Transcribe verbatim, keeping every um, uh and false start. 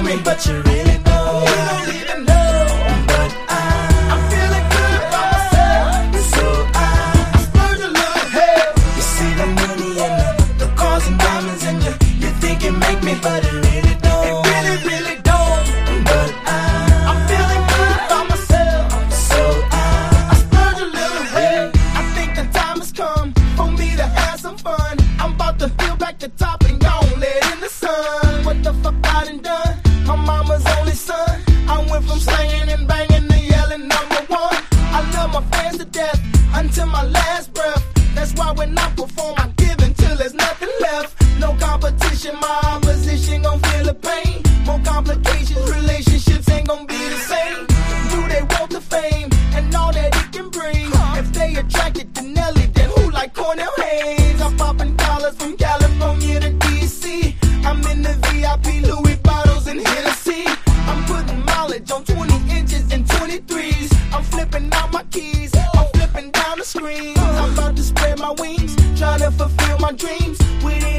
me, but you really don't. You don't even know. But I, I'm feeling good by myself. So I, I splurge a little hell. You see the money and the, the cars and diamonds and you, you think it make me, but it really don't. It really, really don't. But I, I'm feeling good by myself. So I, I splurge a little hell. I think the time has come for me to have some fun. I'm about to peel back the top and go on, let in the sun. What the fuck I done done? My mama's only son. I went from slanging and banging to yelling number one. I love my fans to death until my last breath. That's why when I perform, I give until there's nothing left. No competition, my opposition gon' feel the pain. More complications, relationships ain't gon' be the same. Do they want the fame and all that it can bring? If they attracted to Nelly, then who like Cornell Hayes? I'm popping collars from California to D C. I'm in the V I P Louis bottles and Hennessy. I'm putting mileage on twenty inches and twenty-threes. I'm flipping out my keys, I'm flipping down the screens. I'm about to spread my wings, trying to fulfill my dreams. With it